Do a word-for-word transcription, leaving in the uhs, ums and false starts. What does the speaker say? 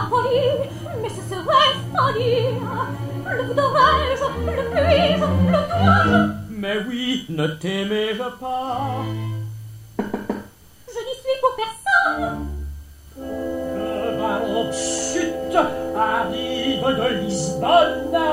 folie, mais ce serait sans dire. Le voudrais-je, le puis-je, le dois-je? Mais oui, ne t'aimais-je pas? Je n'y suis pour personne. Le ballon chute, arrive de Lisbonne.